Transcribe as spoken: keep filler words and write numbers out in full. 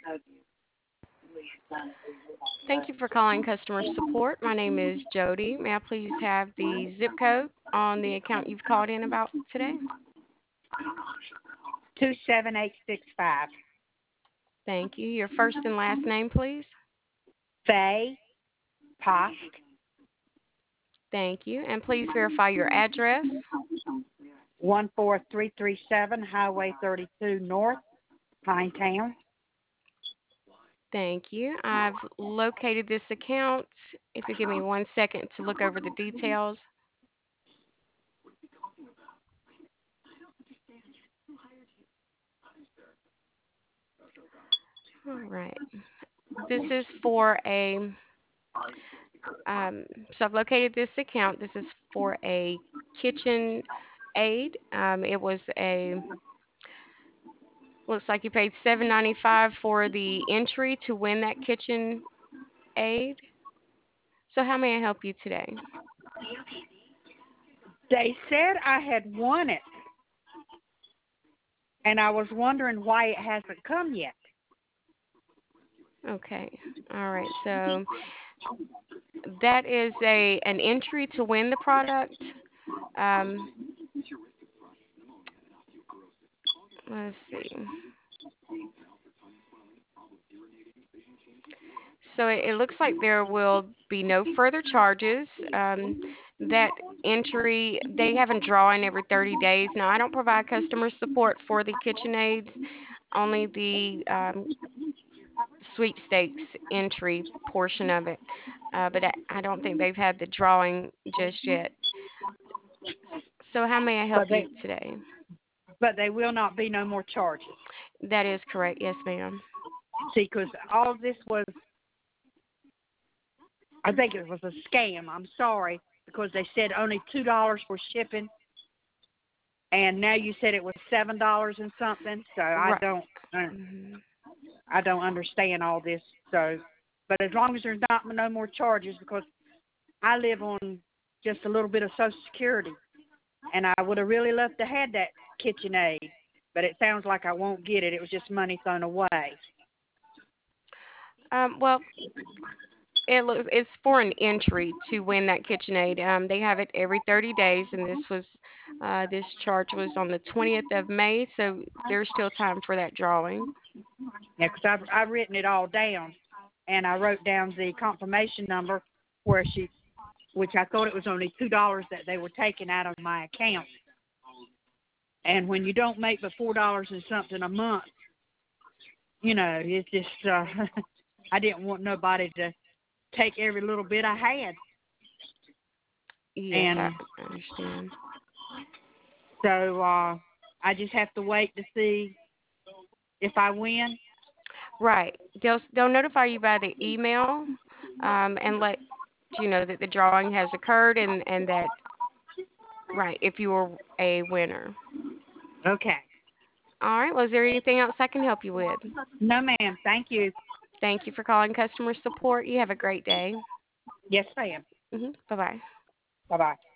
Thank you for calling customer support. My name is Jody. May I please have the zip code on the account you've called in about today? two seven eight six five. Thank you. Your first and last name, please. Faye Post. Thank you. And please verify your address. one four three three seven Highway thirty-two North, Pinetown. Thank you. I've located this account. If you give me one second to look over the details. All right. This is for a, um, so I've located this account. This is for a kitchen aid. Um, it was a, looks like you paid seven ninety-five for the entry to win that kitchen aid. So how may I help you today? They said I had won it, and I was wondering why it hasn't come yet. Okay. All right. So that is a an entry to win the product. Um, let's see. So it, it looks like there will be no further charges. Um, that entry, they have a drawing every thirty days. Now, I don't provide customer support for the KitchenAid, only the um, sweepstakes entry portion of it. Uh, but I, I don't think they've had the drawing just yet. So how may I help But you they, today? but they will not be no more charges. That is correct. Yes, ma'am. See, because all this was, I think it was a scam. I'm sorry, because they said only two dollars for shipping, and now you said it was seven dollars and something. So I Right. don't, uh, Hmm. I don't understand all this. So, but as long as there's not no more charges, because I live on just a little bit of Social Security, and I would have really loved to have that KitchenAid, but it sounds like I won't get it. It was just money thrown away. Um, well, it looks it's for an entry to win that KitchenAid. Um, they have it every thirty days, and this was uh, this charge was on the twentieth of May, so there's still time for that drawing. Yeah, because I've, I've written it all down, and I wrote down the confirmation number where she, which I thought it was only two dollars that they were taking out of my account. And when you don't make but four dollars and something a month, you know, it's just uh, I didn't want nobody to take every little bit I had, Yes, I and I understand. so uh, I just have to wait to see if I win. Right. They'll they'll notify you by the email, um, and let you know that the drawing has occurred and and that right if you were a winner. Okay. All right. Well, is there anything else I can help you with? No, ma'am. Thank you. Thank you for calling customer support. You have a great day. Yes, ma'am. Hmm. Bye bye. Bye bye.